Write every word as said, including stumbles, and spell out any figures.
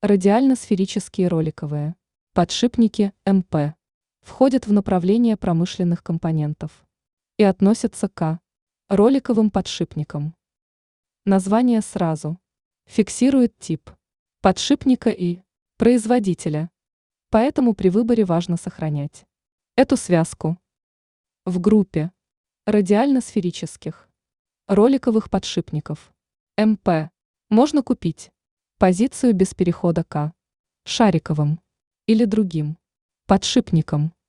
Радиально-сферические роликовые подшипники эм пэ входят в направление промышленных компонентов и относятся к роликовым подшипникам. Название сразу фиксирует тип подшипника и производителя, поэтому при выборе важно сохранять эту связку. В группе радиально-сферических роликовых подшипников эм пэ можно купить позицию без перехода к шариковым или другим подшипникам.